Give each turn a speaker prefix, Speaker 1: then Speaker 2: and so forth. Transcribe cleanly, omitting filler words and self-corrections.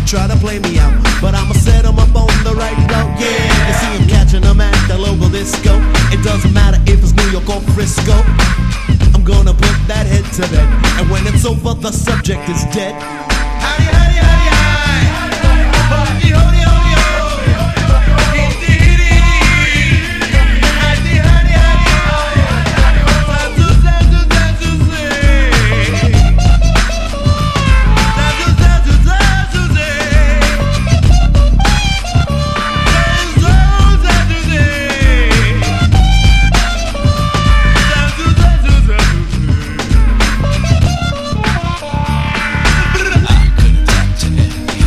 Speaker 1: try to play me out, but I'ma set them up on the right route. Yeah, you see him catching them at the local disco. It doesn't matter if it's New York or Frisco. I'm gonna put that head to bed, and when it's over, the subject is dead. How do you